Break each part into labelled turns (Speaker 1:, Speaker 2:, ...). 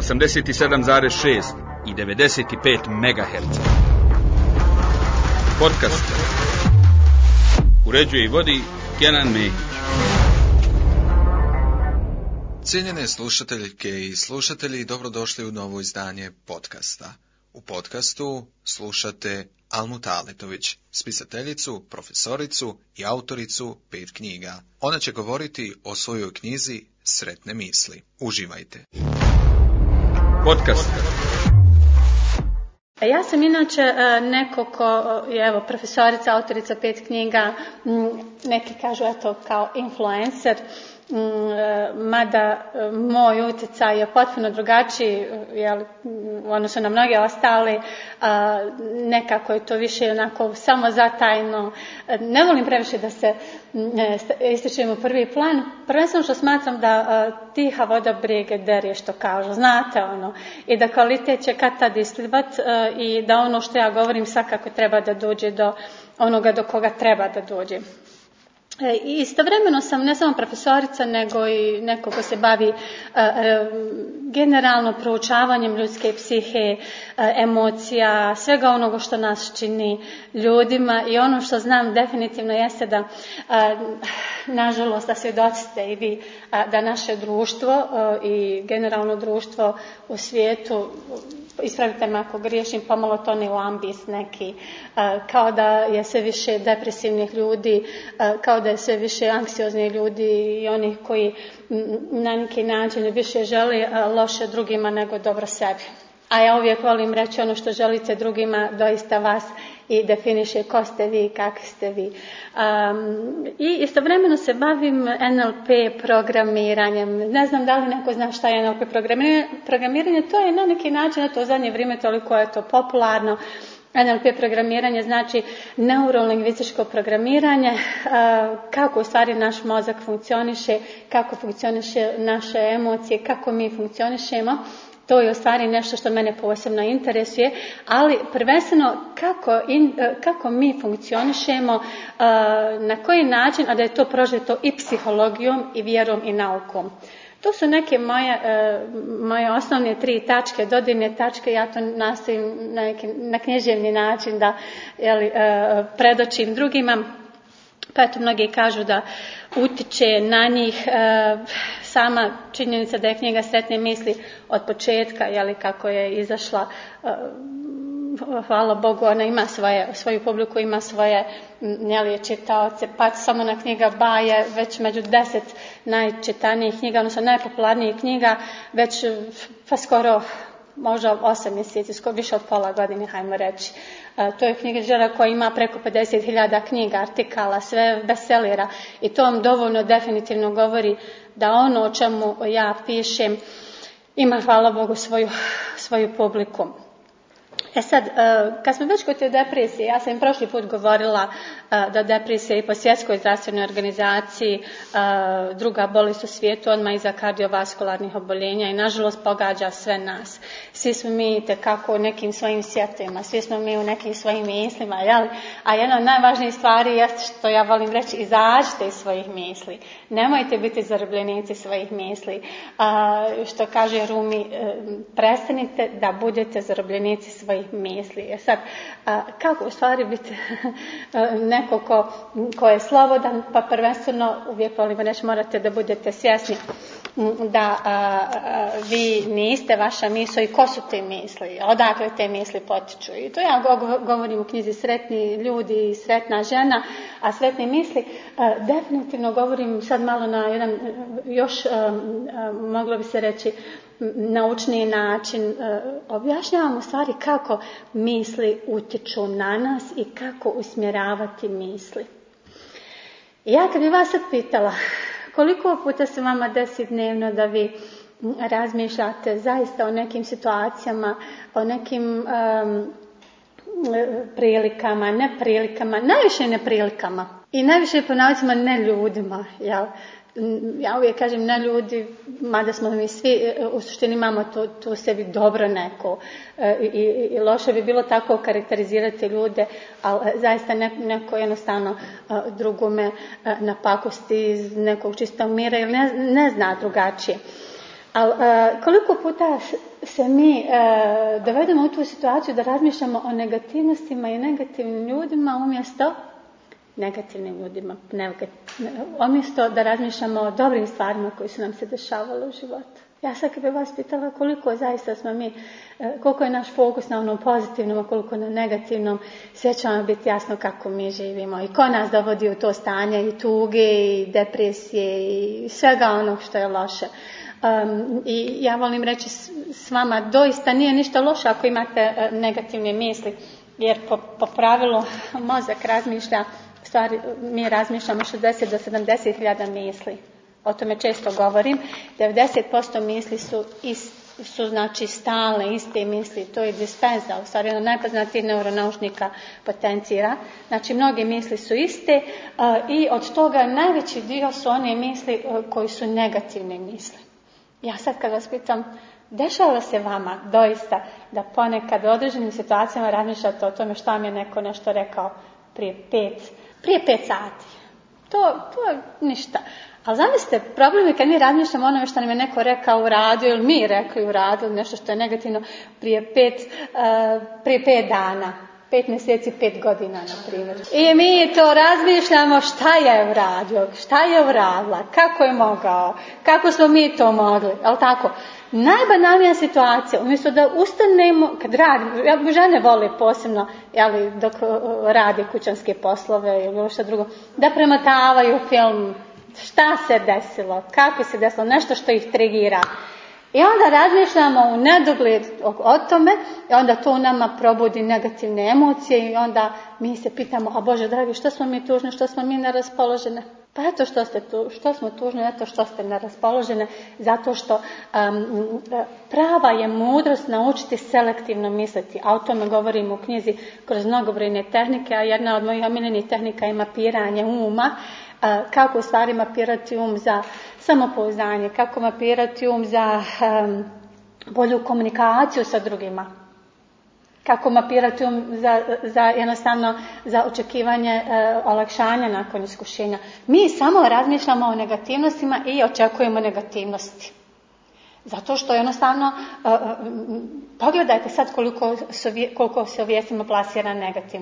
Speaker 1: 87,6 i 95 MHz. Podcast uređuje i vodi Kenan Mehić.
Speaker 2: Cijenjene slušateljke i slušatelji, dobrodošli u novo izdanje podcasta. U podcastu slušate Almu Taletović, spisateljicu, profesoricu i autoricu 5 knjiga. Ona će govoriti o svojoj knjizi Sretne misli. Uživajte.
Speaker 1: Podcast.
Speaker 3: Ja sam inače neko ko je profesorica, autorica 5 knjiga, neki kažu kao influencer, mada moj utjecaj je potpuno drugačiji u odnosu na mnoge ostale, nekako je to više onako samozatajno. Ne volim previše da se ističem u prvi plan, prvenstveno što smatram da tiha voda brige derje, što kažu, znate i da kvalitet će kad tad isplivat i da ono što ja govorim svakako treba da dođe do onoga do koga treba da dođe. I istovremeno sam ne samo profesorica, nego i neko ko se bavi generalno proučavanjem ljudske psihe, emocija, svega onoga što nas čini ljudima. I ono što znam definitivno jeste da, nažalost, da svjedoci ste i vi, da naše društvo i generalno društvo u svijetu, ispravite me ako griješim, pomalo toni u ambis neki, kao da je sve više depresivnih ljudi, kao da je sve više anksioznih ljudi i onih koji na neki način više žele loše drugima nego dobro sebi. A ja uvijek volim reći ono što želite drugima doista vas i definiše ko ste vi i kakvi ste vi. I istovremeno se bavim NLP programiranjem. Ne znam da li neko zna šta je NLP programiranje. To je na neki način, u zadnje vrijeme toliko je to popularno. NLP programiranje znači neurolingvističko programiranje, kako u stvari naš mozak funkcioniše, kako funkcioniše naše emocije, kako mi funkcionišemo. To je u stvari nešto što mene posebno interesuje, ali prvenstveno kako mi funkcionišemo, na koji način, a da je to prožeto i psihologijom i vjerom i naukom. To su neke moje osnovne 3 tačke, dodirne tačke, ja to nastojim na književni način da predočim drugima. Pa eto, mnogi kažu da utiče na njih sama činjenica da je knjiga Sretne misli od početka, kako je izašla, hvala Bogu, ona ima svoju publiku, ima svoje čitaoce, pa samo na knjiga Ba je već među 10 najčitanijih knjiga, odnosno najpopularnijih knjiga, već pa skoro možda 8 mjeseci, više od pola godine, hajmo reći. To je knjižara koja ima preko 50.000 knjiga, artikala, sve bestsellera i to vam dovoljno definitivno govori da ono o čemu ja pišem ima, hvala Bogu, svoju publiku. Sad, kad smo već kod te depresije, ja sam im prošli put govorila da depresija i po svjetskoj zdravstvenoj organizaciji druga bolest u svijetu odmah iza kardiovaskularnih oboljenja i nažalost pogađa sve nas. Svi smo mi tekako u nekim svojim sjetovima, svi smo mi u nekim svojim mislima, a jedna od najvažnijih stvari jeste što ja volim reći, izađite iz svojih misli. Nemojte biti zarobljenici svojih misli. Što kaže Rumi, prestanite da budete zarobljenici svojih misli. Sad, kako u stvari biti neko ko je slobodan, pa prvenstveno uvijek volimo reći, morate da budete svjesni da vi niste vaša misao i ko su te misli, odakle te misli potiču. I to ja govorim u knjizi Sretni ljudi i Sretna žena, a Sretne misli definitivno govorim sad malo na jedan još, moglo bi se reći, naučniji način. Objašnjavam u stvari kako misli utječu na nas i kako usmjeravati misli. Ja kad bi vas sad pitala koliko puta se vama desi dnevno da vi razmišljate zaista o nekim situacijama, o nekim prilikama, neprilikama, najviše neprilikama i najviše po navodnicima ne ljudima, ja uvijek kažem ne ljudi, mada smo mi svi u suštini imamo tu sebi dobro neko i loše bi bilo tako karakterizirati ljude, ali zaista neko jednostavno drugome napakosti iz nekog čistog mira ili ne zna drugačije. Ali koliko puta se mi dovedemo u tu situaciju da razmišljamo o negativnostima i negativnim ljudima umjesto umjesto da razmišljamo o dobrim stvarima koji su nam se dešavali u životu. Ja sad kad bih vas pitala koliko zaista smo mi, koliko je naš fokus na onom pozitivnom, a koliko na negativnom, sve će vam biti jasno kako mi živimo i ko nas dovodi u to stanje i tuge i depresije i svega onog što je loše. I ja volim reći s vama, doista nije ništa loše ako imate negativne misli, jer po pravilu mozak razmišlja, stvari mi razmišljamo 60 do 70 hiljada misli. O tome često govorim. 90% misli su znači stalne, iste misli. To je Dispenza, u stvari jedan najpoznatijih neuronaučnika potencira. Znači mnoge misli su iste i od toga najveći dio su one misli koji su negativne misli. Ja sad kad vas pitam, dešava se vama doista da ponekad u određenim situacijama razmišljate o tome šta mi je neko nešto rekao prije 5 sati. To je ništa. Ali zamislite, problem je kad mi razmišljamo onome što nam je neko rekao u radu ili mi rekli u radu, nešto što je negativno prije 5 dana, 5 mjeseci, 5 godina, na primjer. I mi to razmišljamo šta je uradio, šta je uradila, kako je mogao, kako smo mi to mogli, ali tako. Najbanalnija situacija, umjesto da ustanemo, kad radi, žene vole posebno, dok rade kućanske poslove ili što drugo, da premotavaju film, šta se desilo, kako se desilo, nešto što ih trigira. I onda razmišljamo u nedogled o tome i onda to u nama probudi negativne emocije i onda mi se pitamo, a Bože dragi, što smo mi tužne, što smo mi neraspoložene? Pa eto što smo tužne, eto što ste neraspoložene, zato što prava je mudrost naučiti selektivno misliti, a o tome govorim u knjizi kroz mnogobrojne tehnike, a jedna od mojih omiljenih tehnika je mapiranje uma, kako u stvari mapirati um za samopouzdanje, kako mapirati um za bolju komunikaciju sa drugima, kako mapirati um za jednostavno za očekivanje olakšanja nakon iskušenja. Mi samo razmišljamo o negativnostima i očekujemo negativnosti. Zato što jednostavno, pogledajte sad koliko se u vijestima plasira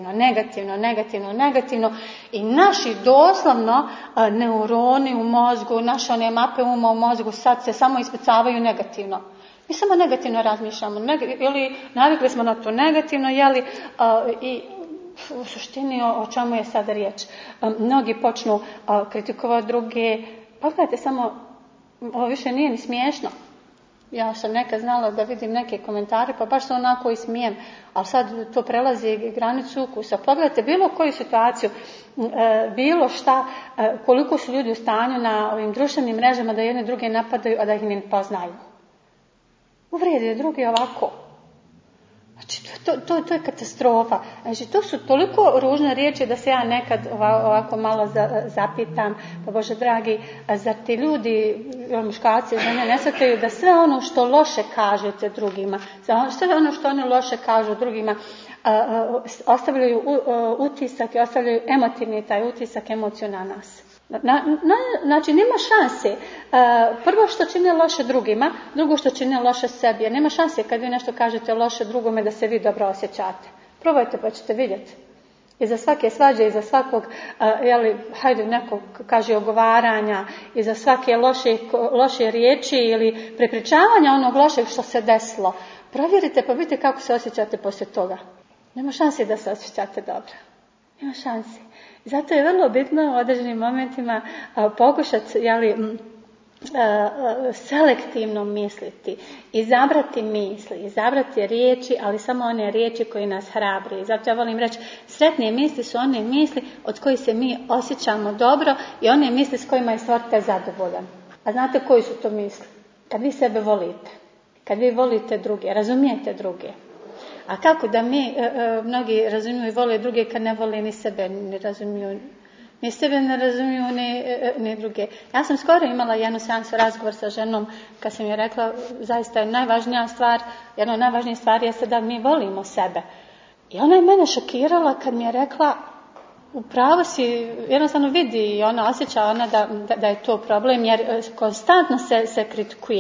Speaker 3: negativno i naši doslovno neuroni u mozgu, naše one mape uma u mozgu sad se samo ispucavaju negativno. Mi samo negativno razmišljamo, ili navikli smo na to negativno, i u suštini o čemu je sada riječ. Mnogi počnu kritikovati druge, pogledajte samo, ovo više nije ni smiješno. Ja sam nekad znala da vidim neke komentare, pa baš se onako i smijem, ali sad to prelazi granicu ukusa. Pogledajte bilo koju situaciju, bilo šta, koliko su ljudi u stanju na ovim društvenim mrežama da jedne druge napadaju, a da ih ne poznaju. Uvrijede drugi ovako. Znači, to je katastrofa. Znači, to su toliko ružne riječi da se ja nekad ovako malo zapitam, pa Bože dragi, zar ti ljudi, muškarci, žene, ne shvataju da sve ono što loše kažete drugima, sve ono što oni loše kažu drugima, ostavljaju utisak i ostavljaju emotivni taj utisak emociju na nas. Znači, nema šanse. Prvo što čine loše drugima, drugo što čine loše sebi. Jer nema šanse kad vi nešto kažete loše drugome da se vi dobro osjećate. Probajte pa ćete vidjeti. Iza svake svađe, iza svakog, neko kaže ogovaranja, iza svake loše riječi ili prepričavanja onog lošeg što se desilo. Provjerite pa vidite kako se osjećate poslije toga. Nema šanse da se osjećate dobro. Nema šanse. Zato je vrlo bitno u određenim momentima pokušati selektivno misliti, izabrati misli, izabrati riječi, ali samo one riječi koje nas hrabri. Zato ja volim reći, sretne misli su one misli od kojih se mi osjećamo dobro i one misli s kojima je stvoritelj zadovoljan. A znate koji su to misli? Kad vi sebe volite, kad vi volite druge, razumijete druge. A kako da mnogi razumiju i vole druge kad ne vole ni sebe, ne razumiju, ni sebe ne razumiju, ni druge. Ja sam skoro imala jednu seansu razgovor sa ženom kad sam joj rekla, zaista je najvažnija stvar, jedna od najvažnijih stvari jeste da mi volimo sebe. I ona je mene šokirala kad mi je rekla, upravo si, jednostavno vidi i ona osjeća da je to problem jer konstantno se kritikuje.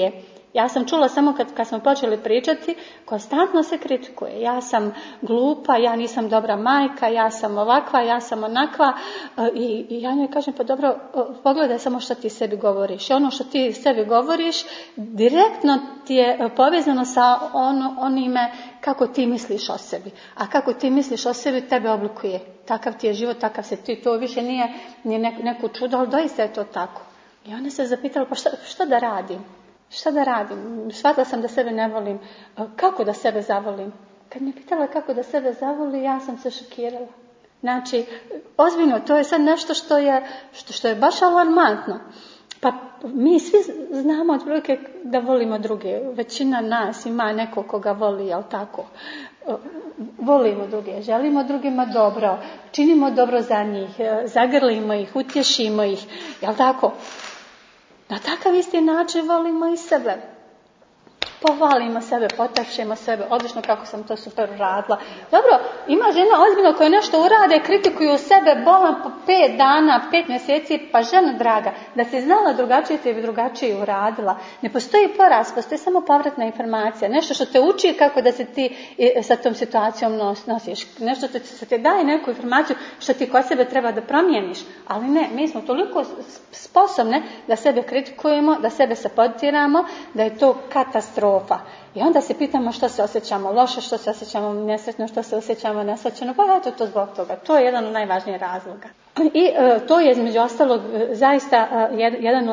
Speaker 3: Ja sam čula samo kad smo počeli pričati, konstantno se kritikuje. Ja sam glupa, ja nisam dobra majka, ja sam ovakva, ja sam onakva. I ja njoj kažem, pa dobro, pogledaj samo što ti sebi govoriš. I ono što ti sebi govoriš, direktno ti je povezano sa onime kako ti misliš o sebi. A kako ti misliš o sebi, tebe oblikuje. Takav ti je život, takav se ti. To više nije neko čudo, ali doista je to tako. I ona se zapitala, pa što da radim? Šta da radim? Shvatila sam da sebe ne volim. Kako da sebe zavolim? Kad me pitala kako da sebe zavoli, ja sam se šokirala. Znači, ozbiljno, to je sad nešto što je baš alarmantno. Pa mi svi znamo otprilike da volimo druge. Većina nas ima nekog koga voli, jel tako? Volimo druge, želimo drugima dobro, činimo dobro za njih, zagrlimo ih, utješimo ih, jel tako? Na takav isti način volimo i sebe. Pohvalimo sebe, potakšemo sebe, odlično kako sam to super uradila. Dobro, ima žena ozbiljno koja nešto urade, kritikuju sebe bolan po 5 dana, 5 mjeseci, pa žena draga, da si znala drugačije, ti bi drugačije uradila. Ne postoji poraz, postoji samo povratna informacija, nešto što te uči kako da se ti sa tom situacijom nosiš, nešto što te daje neku informaciju što ti kod sebe treba da promijeniš, ali ne, mi smo toliko sposobne da sebe kritikujemo, da sebe sabotiramo, da je to katastrofa. I onda se pitamo što se osjećamo loše, što se osjećamo nesretno, što se osjećamo nesrećeno, pa eto to zbog toga. To je jedan od najvažnijih razloga. I to je između ostalog zaista jedna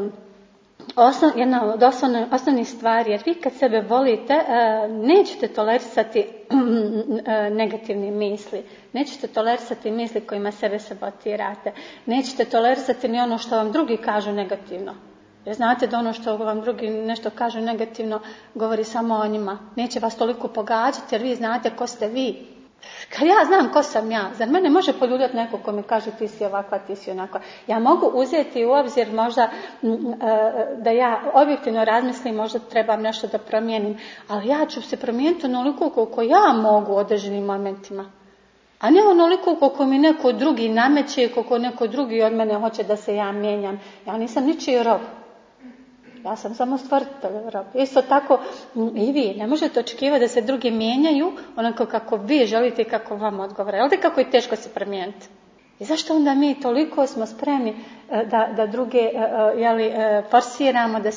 Speaker 3: od osnovnih stvari, jer vi kad sebe volite nećete tolerisati negativne misli, nećete tolerisati misli kojima sebe sabotirate, nećete tolerisati ni ono što vam drugi kažu negativno. Jer znate da ono što vam drugi nešto kažu negativno govori samo o njima. Neće vas toliko pogađati jer vi znate ko ste vi. Kad ja znam ko sam ja, zar mene može poljuljati neko ko mi kaže ti si ovakva, ti si onakva. Ja mogu uzeti u obzir možda da ja objektivno razmislim, možda trebam nešto da promijenim, ali ja ću se promijeniti onoliko koliko ja mogu u određenim momentima. A ne onoliko koliko mi neko drugi nameće, koliko neko drugi od mene hoće da se ja mijenjam. Ja nisam ničiji rob. Ja sam samo stvoritelj rob. Isto tako i vi. Ne možete očekivati da se drugi mijenjaju onako kako vi želite i kako vam odgovara. Jel' kako je teško se promijeniti? I zašto onda mi toliko smo spremni da druge forsiramo, da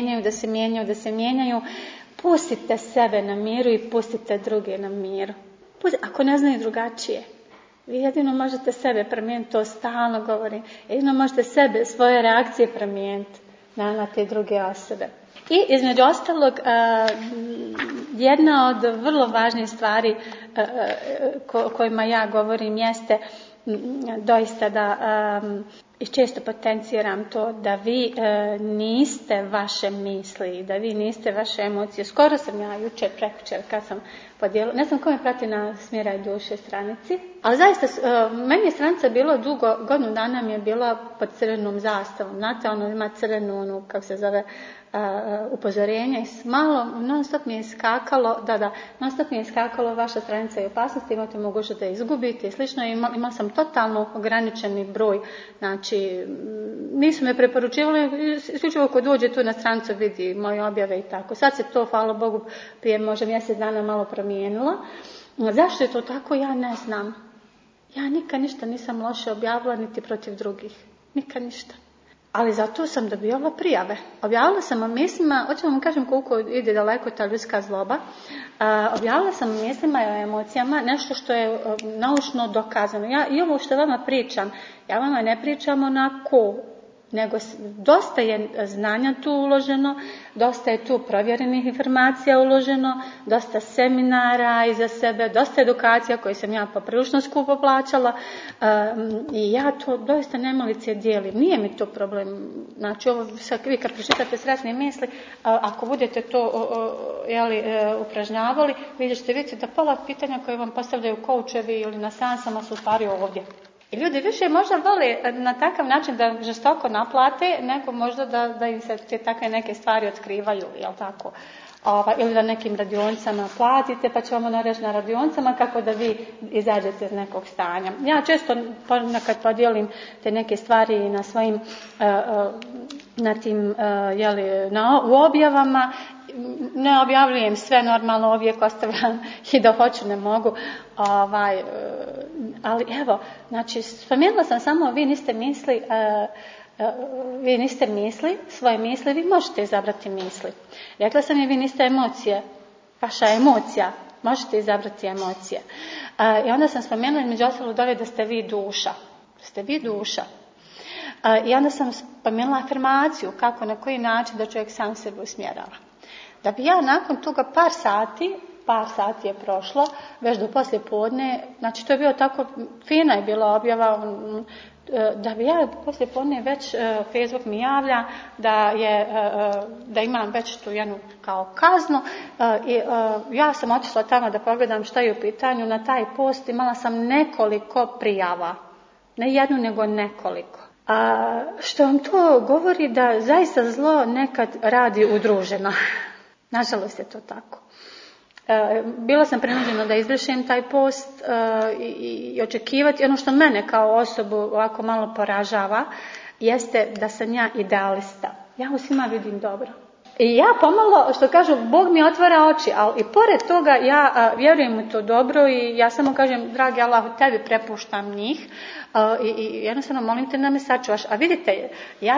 Speaker 3: se mijenjaju? Pustite sebe na miru i pustite druge na miru. Ako ne znaju drugačije. Vi jedino možete sebe promijeniti, to stalno govorim. Jedino možete sebe, svoje reakcije promijeniti na te druge osobe. I između ostalog, jedna od vrlo važnih stvari o kojima ja govorim jeste doista da, i često potenciram to, da vi niste vaše misli, da vi niste vaše emocije. Skoro sam ja jučer, prekjučer, kad sam podijelila, ne znam ko me prati na Smiraj duše stranici, ali zaista, meni je stranica bilo dugo, godinu dana mi je bila pod crvenom zastavom. Znate, ono ima crvenu, kako se zove, upozorenja i malo, non stop mi je iskakalo, vaša stranica je opasnost, imate mogućnost da je izgubite i slično. Imala sam totalno ograničeni broj, znači nisu me preporučivali, isključivo ko dođe tu na stranicu vidi moje objave i tako. Sad se to, hvala Bogu, prije možda mjesec dana malo promijenilo. Zašto je to tako, ja ne znam. Ja nikad ništa nisam loše objavila niti protiv drugih. Nikad ništa. Ali zato sam dobivala prijave. Objavila sam o mislima, hoću vam kažem koliko ide daleko ta ljudska zloba, objavila sam o mislima i o emocijama nešto što je naučno dokazano. I ovo što vama pričam, ja vama ne pričam onako, nego dosta je znanja tu uloženo, dosta je tu provjerenih informacija uloženo, dosta seminara iza sebe, dosta edukacija koje sam ja poprilično skupo plaćala i ja to doista nemalice dijelim. Nije mi to problem. Znači, ovo vi kad pročitate sretne misli, ako budete to upražnjavali, vidjet ćete vidjeti da pola pitanja koje vam postavljaju koučevi ili na seansama su stvari ovdje. I ljudi više možda vole na takav način da žestoko naplate, nego možda da im se te takve neke stvari otkrivaju, jel tako? ili na nekim radionicama platite, pa ćemo nareći na radionicama kako da vi izađete iz nekog stanja. Ja često ponekad podijelim te neke stvari na svojim na tim u objavama. Ne objavljujem sve, normalno uvijek ostavljam i da hoću ne mogu, ali evo, znači spomenula sam samo vi niste misli, svoje misli, vi možete izabrati misli. Rekla sam je, vi niste emocije, vaša emocija, možete izabrati emocije. I onda sam spomenula između ostalog da ste vi duša. I onda sam spomenula afirmaciju, kako, na koji način da čovjek sam sebe usmjerava. Da bi ja nakon toga par sati je prošlo, već do poslije podne, znači to je bilo tako, fina je bila objava, da bi ja poslije podne već Facebook mi javlja da imam već tu jednu kao kaznu i ja sam otišla tamo da pogledam šta je u pitanju. Na taj post imala sam nekoliko prijava, ne jednu nego nekoliko. Što vam to govori da zaista zlo nekad radi udruženo. Nažalost je to tako. Bila sam prinuđena da izbrišem taj post i očekivati. Ono što mene kao osobu ovako malo poražava jeste da sam ja idealista. Ja u svima vidim dobro. I ja pomalo, što kažu, Bog mi otvara oči, ali i pored toga ja vjerujem u to dobro i ja samo kažem, dragi Allah, tebi prepuštam njih i jednostavno molim te da me sačuvaš. A vidite,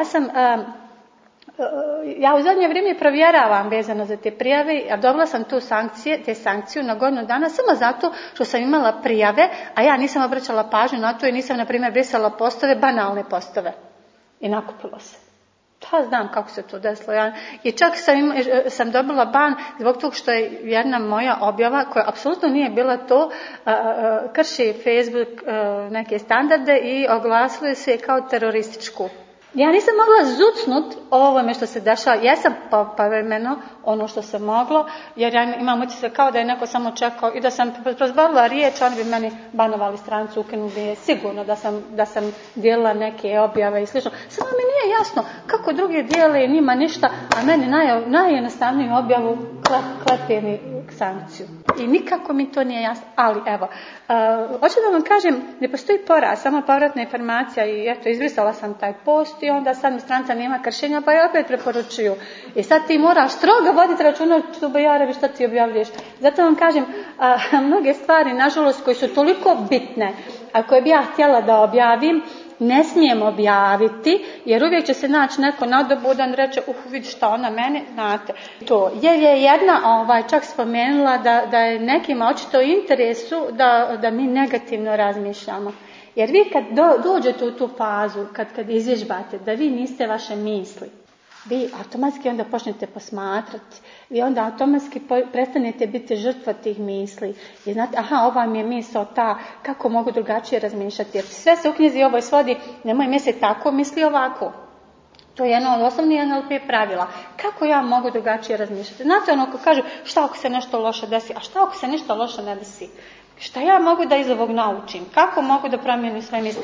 Speaker 3: ja u zadnje vrijeme provjeravam vezano za te prijave, a dobila sam te sankciju na godinu dana samo zato što sam imala prijave, a ja nisam obraćala pažnju na to i nisam, na primjer, brisala postove, banalne postove. I nakupilo se. Pa znam kako se to desilo. I čak sam dobila ban zbog toga što je jedna moja objava, koja apsolutno nije bila to, krši Facebook neke standarde i oglasilo se kao terorističku. Ja nisam mogla zucnut o ovome što se dešava. Jesam povremeno ono što se moglo, jer ja imam utjecat kao da je neko samo čekao i da sam prozborila riječ, oni bi meni banovali stranicu, ukinuli je sigurno da sam dijelila neke objave i slično. Samo mi nije jasno kako drugi dijele njima ništa, a meni najjednostavniju objavu klepe mi sankciju. I nikako mi to nije jasno, ali evo, hoću da vam kažem, ne postoji poraz, samo povratna informacija i eto, izbrisala sam taj post i onda sad mi stranica nema kršenja, pa je opet preporučuju. I sad ti moraš strogo voditi računa šta ti objavljuješ. Zato vam kažem, mnoge stvari, nažalost, koje su toliko bitne, a koje bi ja htjela da objavim, ne smijem objaviti, jer uvijek će se naći neko nadobudan, reče, vidi šta ona mene, znate. To. Jer je jedna čak spomenula da je nekima očito interesu da mi negativno razmišljamo. Jer vi kad dođete u tu fazu, kad izvježbate, da vi niste vaše misli, vi automatski onda počnete posmatrati. Vi onda automatski prestanete biti žrtva tih misli. I znate, ova mi je misao ta, kako mogu drugačije razmišljati. Jer sve se u knjizi ovoj svodi, nemoj misliti tako, misli ovako. To je jedno od osnovnih NLP pravila. Kako ja mogu drugačije razmišljati? Znate ono ko kažu, šta ako se nešto loše desi, a šta ako se nešto loše ne desi? Šta ja mogu da iz ovog naučim? Kako mogu da promijenim svoje misli?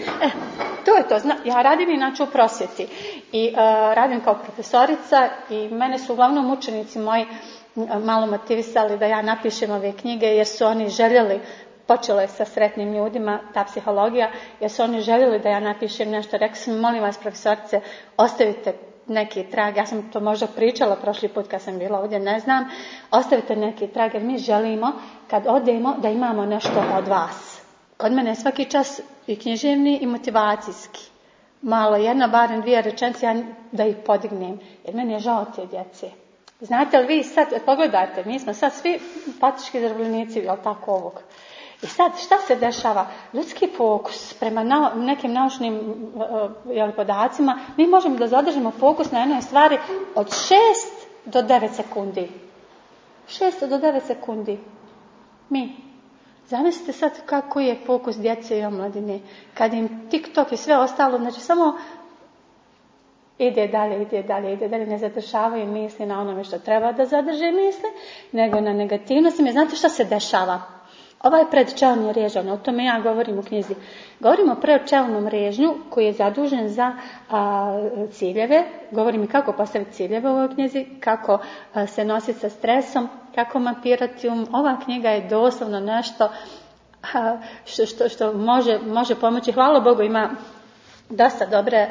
Speaker 3: To je to. Ja radim inače u prosvjeti i radim kao profesorica i mene su uglavnom učenici moji malo motivisali da ja napišem ove knjige jer su oni željeli, počelo je sa sretnim ljudima, ta psihologija, jer su oni željeli da ja napišem nešto. Rekli su mi, molim vas profesorice, ostavite neki trag, ja sam to možda pričala prošli put kad sam bila ovdje, ne znam, ostavite neki trag jer mi želimo kad odemo da imamo nešto od vas. Kod mene je svaki čas i književni i motivacijski. Malo, jedna, barem 2 rečenice da ih podignem, jer meni je žao te djece. Znate li vi sad, pogledajte, mi smo sad svi patički zarobljenici, jel tako ovog? I sad, šta se dešava? Ljudski fokus prema nekim naučnim podacima, mi možemo da zadržimo fokus na jednoj stvari od 6 do 9 sekundi. 6 do 9 sekundi. Mi. Zamislite sad kako je fokus djece i omladine. Kad im TikTok i sve ostalo, znači samo ide dalje, ne zadržavaju misli na onome što treba da zadrže misli, nego na negativnostima. Znate šta se dešava? Ovaj predčelni režanj, o tome ja govorim u knjizi. Govorim o predčelnom režnju koji je zadužen za ciljeve. Govorim i kako postaviti ciljeve u ovoj knjizi, kako se nositi sa stresom, kako mapirati Ova knjiga je doslovno nešto što može pomoći. Hvala Bogu, ima dosta dobre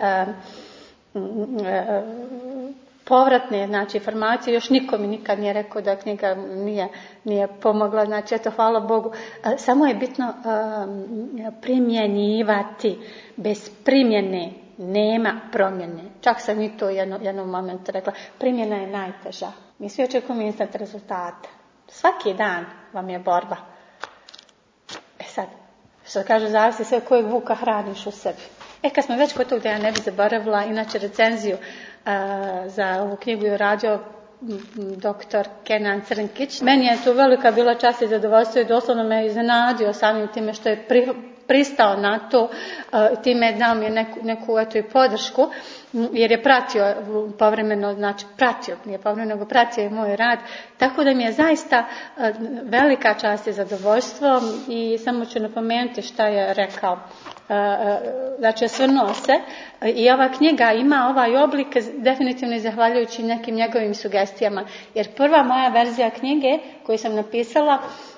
Speaker 3: povratne, znači, informacije. Još niko mi nikad nije rekao da knjiga nije pomogla. Znači, eto, hvala Bogu. Samo je bitno primjenjivati. Bez primjene nema promjene. Čak sam i to jednom momentu rekla. Primjena je najteža. Mi svi očekujemo instant rezultate. Svaki dan vam je borba. Sad, što kažu, zavisi sve kojeg vuka hraniš u sebi. Kad smo već kod tog, da ja ne bi zaboravila, inače recenziju za ovu knjigu je uradio doktor Kenan Crnkić. Meni je tu velika bila čast i zadovoljstvo i doslovno me iznenadio samim time što je pristao na to, time je dao mi neku eto i podršku, jer je pratio povremeno, znači nije povremeno, nego pratio je moj rad, tako da mi je zaista velika čast i zadovoljstvo i samo ću napomenuti šta je rekao. Znači, osvrnuo se i ova knjiga ima ovaj oblik definitivno i zahvaljujući nekim njegovim sugestijama, jer prva moja verzija knjige koju sam napisala,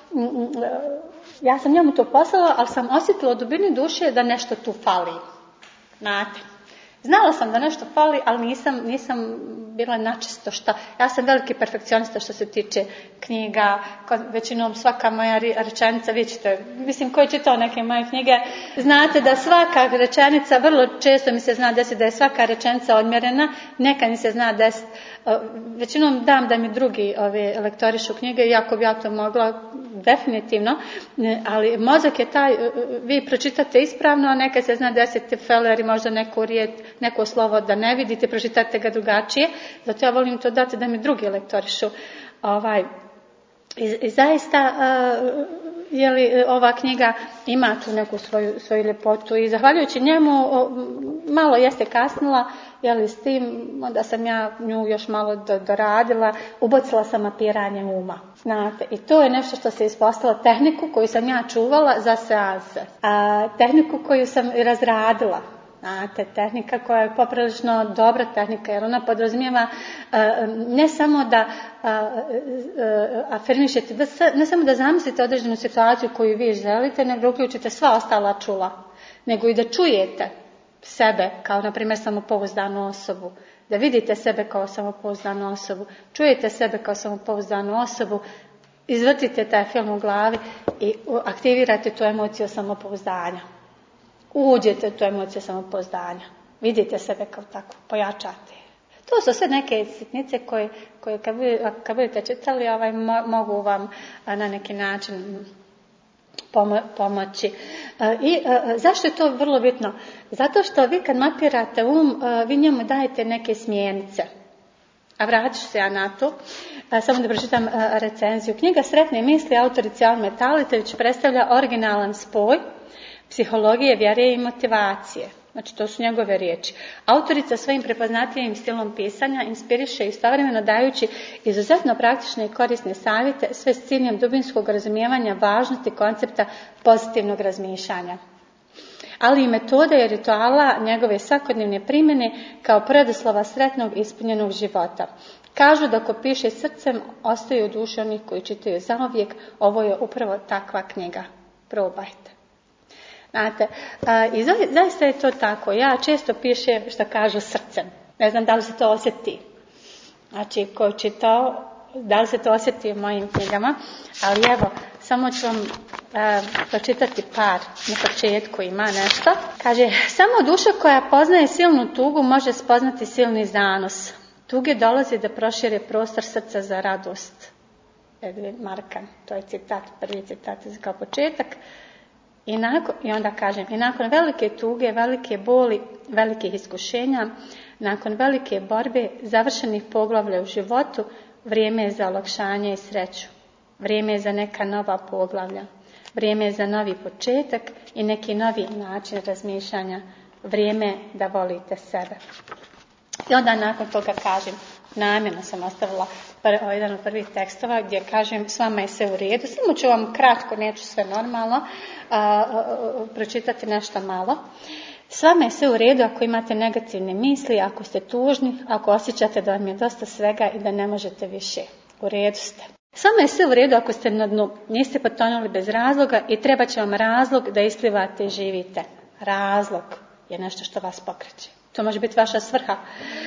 Speaker 3: ja sam njemu to poslala, ali sam osjetila u dubini duše da nešto tu fali. Znate, znala sam da nešto fali, ali nisam bila načisto šta. Ja sam veliki perfekcionista što se tiče knjiga, većinom svaka moja rečenica, vi ćete, mislim, koji čitao neke moje knjige, znate da svaka rečenica, vrlo često mi se zna desiti da je svaka rečenica odmjerena, neka mi se zna desiti, većinom dam da mi drugi lektorišu knjige, iako bi ja to mogla, definitivno, ali mozak je taj, vi pročitate ispravno, a neka se zna desiti feleri, možda neko slovo da ne vidite, pročitate ga drugačije, zato ja volim to dati da mi drugi lektorišu. I zaista, ova knjiga ima tu neku svoju ljepotu i zahvaljujući njemu malo jeste kasnila, s tim, onda sam ja nju još malo doradila, ubacila sam mapiranje uma. Znate, i to je nešto što se ispostavilo, tehniku koju sam ja čuvala za seanse, tehniku koju sam razradila. Znate, tehnika koja je poprilično dobra tehnika, jer ona podrazumijeva ne samo da afirmišete, ne samo da zamislite određenu situaciju koju vi želite, nego uključite sva ostala čula, nego i da čujete sebe kao, na primjer, samopouzdanu osobu, da vidite sebe kao samopouzdanu osobu, čujete sebe kao samopouzdanu osobu, izvrtite taj film u glavi i aktivirate tu emociju samopouzdanja. Uđete u tu emociju samopouzdanja. Vidite sebe kao tako, pojačate. To su sve neke sitnice koje kad budete čitali, mogu vam na neki način pomoći. I zašto je to vrlo bitno? Zato što vi kad mapirate vi njemu dajete neke smjernice. A vratit ću se ja na to. Samo da pročitam recenziju. Knjiga Sretne misli autorice Alme Talitović predstavlja originalan spoj psihologije, vjere i motivacije. Znači, to su njegove riječi. Autorica svojim prepoznatljivim stilom pisanja inspiriše istovremeno dajući izuzetno praktične i korisne savjete, sve s ciljem dubinskog razumijevanja važnosti koncepta pozitivnog razmišljanja. Ali i metode i rituala njegove svakodnevne primjene kao preduslova sretnog ispunjenog života. Kažu da ko piše srcem, ostaje u duši onih koji čitaju zauvijek. Ovo je upravo takva knjiga. Probajte. Znate, i zaista je to tako. Ja često pišem što kažu srcem. Ne znam da li se to osjeti. Znači, ko je čitao, da li se to osjeti u mojim knjigama, ali evo, samo ću vam pročitati par na početku, ima nešto. Kaže, samo duša koja poznaje silnu tugu može spoznati silni zanos. Tuge dolazi da prošire prostor srca za radost. Edwin Markan, to je citat, prvi citat kao početak. I onda kažem, i nakon velike tuge, velike boli, velikih iskušenja, nakon velike borbe, završenih poglavlja u životu, vrijeme je za olakšanje i sreću. Vrijeme je za neka nova poglavlja. Vrijeme je za novi početak i neki novi način razmišljanja. Vrijeme je da volite sebe. I onda nakon toga kažem, namjerno sam ostavila jedan od prvih tekstova gdje kažem s vama je sve u redu. Samo ću vam kratko, neću sve normalno, pročitati nešto malo. S vama je sve u redu ako imate negativne misli, ako ste tužni, ako osjećate da vam je dosta svega i da ne možete više. U redu ste. S vama je sve u redu ako ste na dnu, niste potonuli bez razloga i treba će vam razlog da isplivate i živite. Razlog je nešto što vas pokreće. To može biti vaša svrha.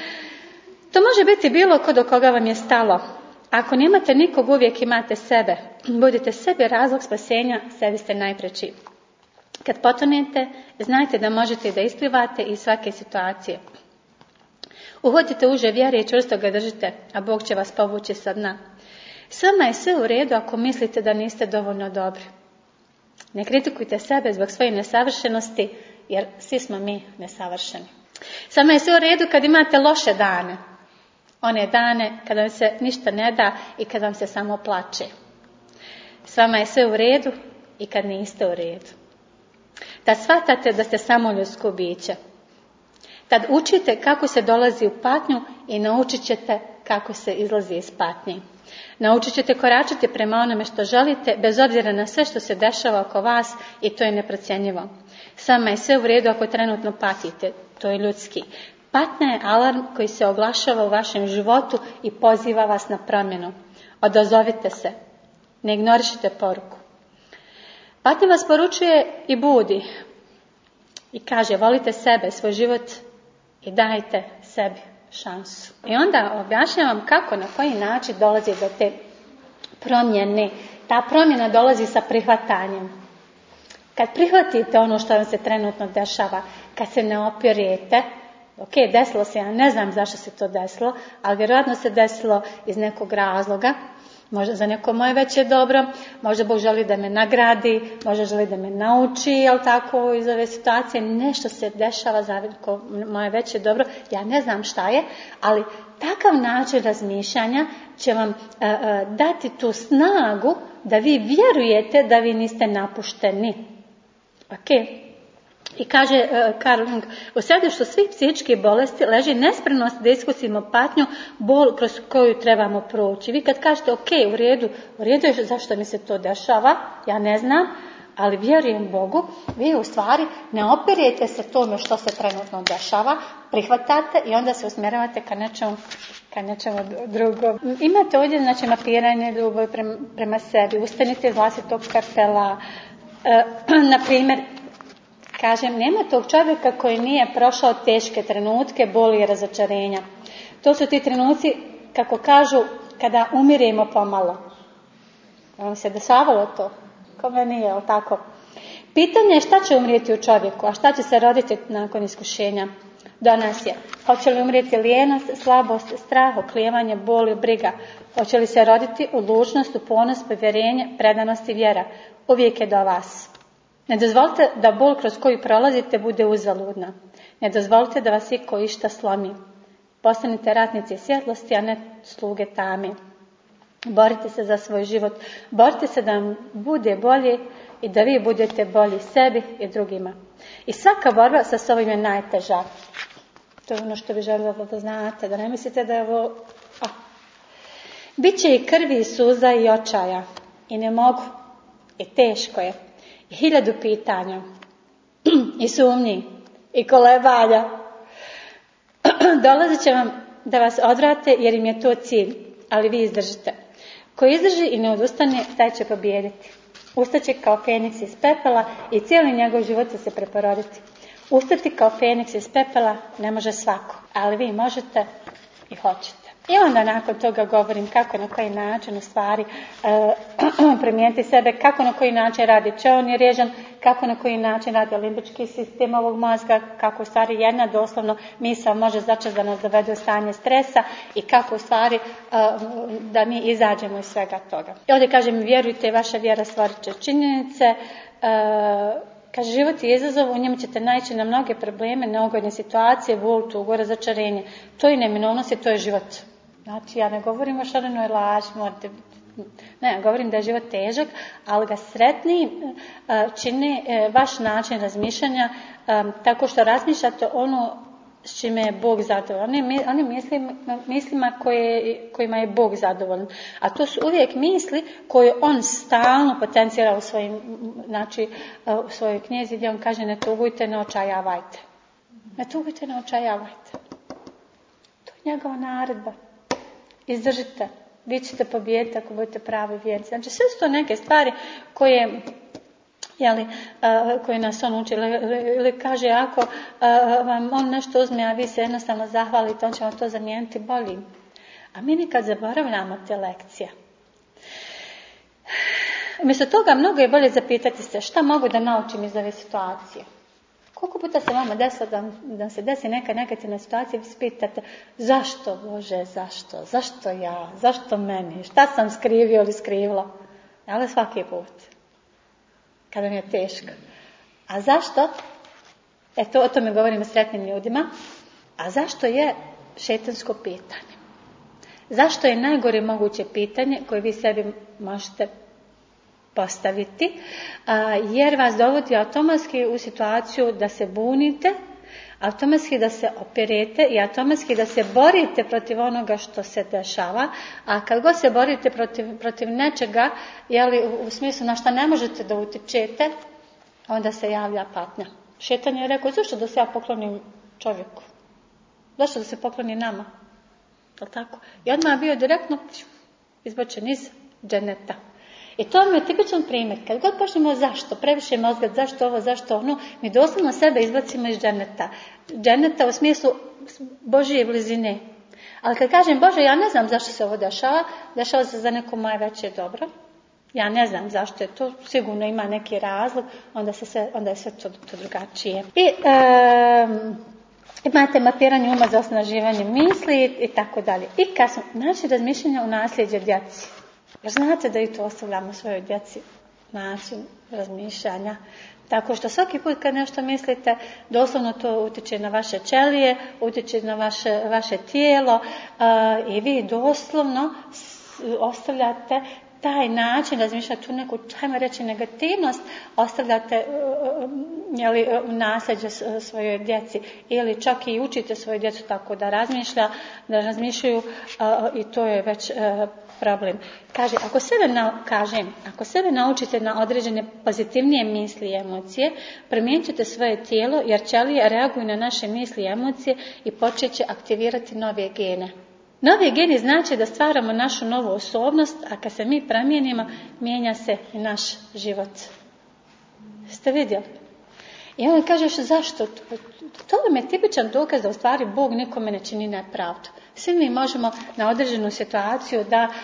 Speaker 3: To može biti bilo ko do koga vam je stalo. Ako nemate nikog, uvijek imate sebe. Budite sebi razlog spasenja, sebi ste najpreći. Kad potonete, znajte da možete da isplivate iz svake situacije. Uhvatite uže vjere i čvrsto ga držite, a Bog će vas povući sa dna. S vama je sve u redu ako mislite da niste dovoljno dobri. Ne kritikujte sebe zbog svoje nesavršenosti, jer svi smo mi nesavršeni. S vama je sve u redu kad imate loše dane. One dane kada vam se ništa ne da i kad vam se samo plače. S vama je sve u redu i kad niste u redu. Tad shvatate da ste samo ljudsko biće. Tad učite kako se dolazi u patnju i naučit ćete kako se izlazi iz patnje. Naučit ćete koračati prema onome što želite, bez obzira na sve što se dešava oko vas i to je neprocjenjivo. S vama je sve u redu ako trenutno patite, to je ljudski. Patnja je alarm koji se oglašava u vašem životu i poziva vas na promjenu. Odazovite se, ne ignorišite poruku. Patnja vas poručuje i budi i kaže volite sebe, svoj život i dajte sebi šansu. I onda objašnjavam kako, na koji način dolazi do te promjene. Ta promjena dolazi sa prihvatanjem. Kad prihvatite ono što vam se trenutno dešava, kad se ne opirete, ok, desilo se, ja ne znam zašto se to desilo, ali vjerojatno se desilo iz nekog razloga, možda za neko moje veće dobro, možda Bog želi da me nagradi, možda želi da me nauči, jel tako, iz ove situacije, nešto se dešava za moje veće dobro, ja ne znam šta je, ali takav način razmišljanja će vam dati tu snagu da vi vjerujete da vi niste napušteni. Ok. I kaže Carl Jung, u središtu svih psihičkih bolesti leži nespremnost da iskusimo patnju, bol kroz koju trebamo proći. Vi kad kažete ok, u redu je zašto mi se to dešava, ja ne znam, ali vjerujem Bogu, vi u stvari ne opirete se tome što se trenutno dešava, prihvatate i onda se usmjeravate ka nečemu drugom. Imate ovdje znači mapiranje ljubavi prema sebi, ustanite iz vlastitog kartela, na primjer, kažem, nema tog čovjeka koji nije prošao teške trenutke, boli i razočarenja. To su ti trenuci, kako kažu, kada umiremo pomalo. Vam se dešavalo to? Kome nije, ali tako? Pitanje je šta će umrijeti u čovjeku, a šta će se roditi nakon iskušenja. Do nas je. Hoće li umrijeti lijenost, slabost, strah, oklijevanje, bol i briga? Hoće li se roditi odlučnost, ponos, povjerenje, predanost i vjera? Uvijek je do vas. Ne dozvolite da bol kroz koju prolazite bude uzaludna. Ne dozvolite da vas iko išta slomi. Postanite ratnici svjetlosti, a ne sluge tame. Borite se za svoj život. Borite se da vam bude bolje i da vi budete bolji sebi i drugima. I svaka borba sa sobom je najteža. To je ono što bi željela da znate, da ne mislite da je ovo... Biće i krvi i suza i očaja. I ne mogu. I teško je. I 1000 pitanja. I sumnji. I kolebanja. Dolazit će vam da vas odvrate jer im je to cilj. Ali vi izdržite. Ko izdrži i ne odustane, taj će pobijediti. Ustaće kao Feniks iz pepela i cijeli njegov život će se preporoditi. Ustati kao Feniks iz pepela ne može svako, ali vi možete i hoćete. I onda nakon toga govorim kako na koji način u stvari promijeniti sebe, kako na koji način radi čeon i režan, kako na koji način radi limbički sistem ovog mozga, kako u stvari jedna doslovno misao može začas da nas dovede u stanje stresa i kako u stvari da mi izađemo iz svega toga. I ovdje kažem, vjerujte, vaša vjera stvorit će činjenice. Kaže, život je izazov, u njemu ćete naići na mnoge probleme, neugodne situacije, bol, tugu, razočarenje. To je neminovnost i to je život. Znači, ja ne govorim o šarenoj laži, ne, govorim da je život težak, ali ga sretniji čini vaš način razmišljanja tako što razmišljate ono s čime je Bog zadovoljan. Oni mislima kojima je Bog zadovoljan. A to su uvijek misli koje on stalno potencira u u svojoj knjizi gdje on kaže ne tugujte, ne očajavajte. Ne tugujte, ne očajavajte. To je njegova naredba. Izdržite. Vi ćete pobijediti ako budete pravi vjernici. Znači sve su to neke stvari koje nas on uči, ili kaže ako vam on nešto uzme, a vi se jednostavno zahvalite, on će vam to zamijeniti boljim. A mi nikad zaboravljamo te lekcije. Umjesto toga mnogo je bolje zapitati se šta mogu da naučim iz ove situacije. Koliko puta se vama desilo da se desi neka negativna situacija i vi pitate zašto Bože, zašto? Zašto ja? Zašto meni? Šta sam skrivio ili skrivila? Ali svaki put. Kada mi je teško. A zašto? O tome govorimo sretnim ljudima. A zašto je šejtansko pitanje? Zašto je najgore moguće pitanje koje vi sebi možete postaviti? Jer vas dovodi automatski u situaciju da se bunite, automatski da se operete i automatski da se borite protiv onoga što se dešava. A kad god se borite protiv nečega, u smislu na što ne možete da utičete, onda se javlja patnja. Šejtan je rekao, zašto da se ja poklonim čovjeku? Zašto da se pokloni nama? Tako? I odmah je bio direktno izbačen iz dženeta. I to mi je tipičan primjer. Kad god počnemo zašto, previše mozgat, zašto ovo, zašto ono, mi doslovno sebe izbacimo iz dženeta. Dženeta u smislu Božje blizine. Ali kad kažem, Bože, ja ne znam zašto se ovo dešava se za neko moje veće dobro. Ja ne znam zašto je to, sigurno ima neki razlog, onda je sve to drugačije. I imate mapiranje uma za osnaživanje misli i tako dalje. I kad smo razmišljanja o nasljeđe djeci. Jer znate da i to ostavljamo svojoj djeci način razmišljanja. Tako što svaki put kad nešto mislite, doslovno to utječe na vaše ćelije, utječe na vaše tijelo i vi doslovno ostavljate taj način razmišljati, tu neku, hajmo reći, negativnost, ostavljate u nasljeđe svojoj djeci ili čak i učite svoju djecu tako da razmišljaju i to je već problem. Kaže, ako sebe naučite na određene pozitivnije misli i emocije, promijenit ćete svoje tijelo jer ćelije reaguju na naše misli i emocije i počet će aktivirati nove gene. Novi geni znači da stvaramo našu novu osobnost, a kad se mi promijenimo, mijenja se i naš život. Ste vidjeli? I on kažeš zašto? To vam je tipičan dokaz da u stvari Bog nikome ne čini nepravdu. Svi mi možemo na određenu situaciju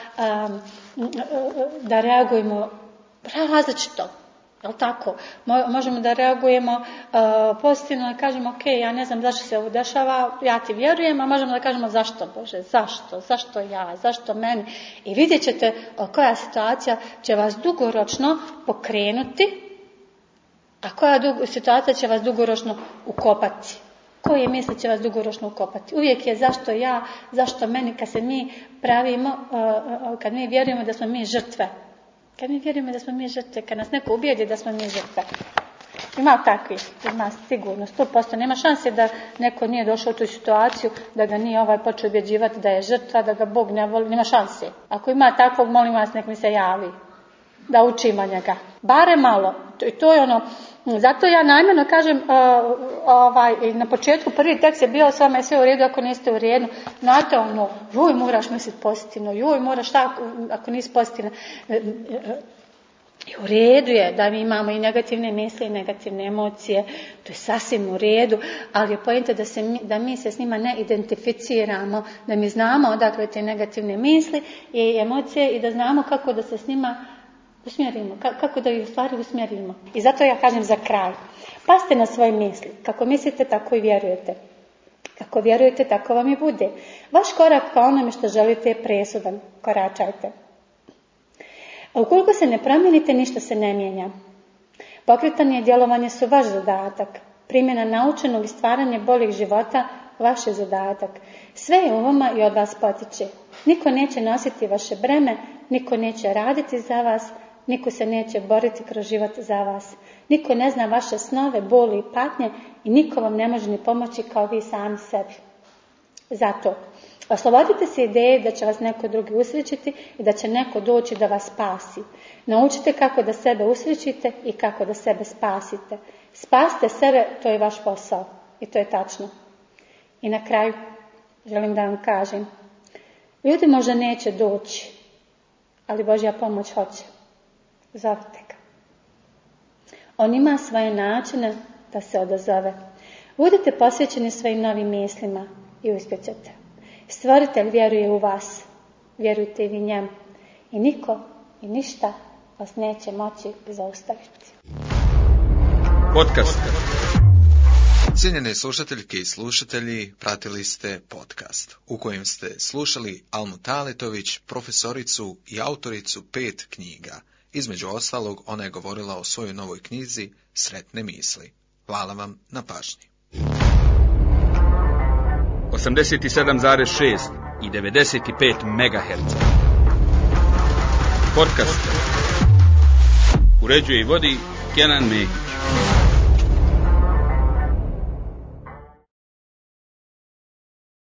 Speaker 3: da reagujemo različito. Je li tako? Možemo da reagujemo pozitivno i kažemo ok, ja ne znam zašto se ovo dešava, ja ti vjerujem, a možemo da kažemo zašto Bože, zašto ja, zašto meni. I vidjet ćete koja situacija će vas dugoročno pokrenuti, a koja situacija će vas dugoročno ukopati. Koje misli će vas dugoročno ukopati? Uvijek je zašto ja, zašto meni, kad se mi pravimo, kad mi vjerujemo da smo mi žrtve. Kad mi vjerujemo da smo mi žrtve, kad nas neko ubijedi da smo mi žrtve. Ima takvih, ima sigurno, 100%. Nema šanse da neko nije došao u tu situaciju, da ga nije počeo ubjeđivati da je žrtva, da ga Bog ne voli. Nema šanse. Ako ima takvog, molim vas, nek mi se javi. Da učimo njega. Bare malo. I to je ono, zato ja namjerno kažem, na početku prvi tekst je bio s vama je sve u redu ako niste u redu. Znate ono, joj moraš misliti pozitivno, joj moraš tako ako nisi pozitivna. I u redu je da mi imamo i negativne misli i negativne emocije, to je sasvim u redu, ali je poenta da mi se s njima ne identificiramo, da mi znamo odakle te negativne misli i emocije i da znamo kako da se s njima usmjerimo, kako da ih u stvari usmjerimo. I zato ja kažem za kraj, pazite na svoje misli, kako mislite tako i vjerujete. Kako vjerujete tako vam i bude. Vaš korak ka onome što želite je presudan, koračajte. A ukoliko se ne promijenite, ništa se ne mijenja. Pokretanje i djelovanje su vaš zadatak. Primjena naučenog i stvaranje boljeg života vaš je zadatak. Sve je u vama i od vas potiče. Niko neće nositi vaše breme, niko neće raditi za vas, Niko se neće boriti kroz život za vas. Niko ne zna vaše snove, boli i patnje i niko vam ne može ni pomoći kao vi sami sebi. Zato, oslobodite se ideje da će vas neko drugi usrećiti i da će neko doći da vas spasi. Naučite kako da sebe usrećite i kako da sebe spasite. Spasite sebe, to je vaš posao. I to je tačno. I na kraju, želim da vam kažem, ljudi možda neće doći, ali Božja pomoć hoće. Zovite ga. On ima svoje načine da se odazove. Budite posvećeni svojim novim mislima i uspjećete. Stvoritelj vjeruje u vas. Vjerujte i vi njemu. I niko i ništa vas neće moći zaustaviti.
Speaker 1: Podcast.
Speaker 2: Cijenjene slušateljke i slušatelji, pratili ste podcast u kojem ste slušali Almu Taletović, profesoricu i autoricu 5 knjiga. Između ostalog, ona je govorila o svojoj novoj knjizi Sretne misli. Hvala vam na pažnji.
Speaker 1: 87,6 i 95 MHz. Podcast. Uređuje i vodi Kenan Mehić.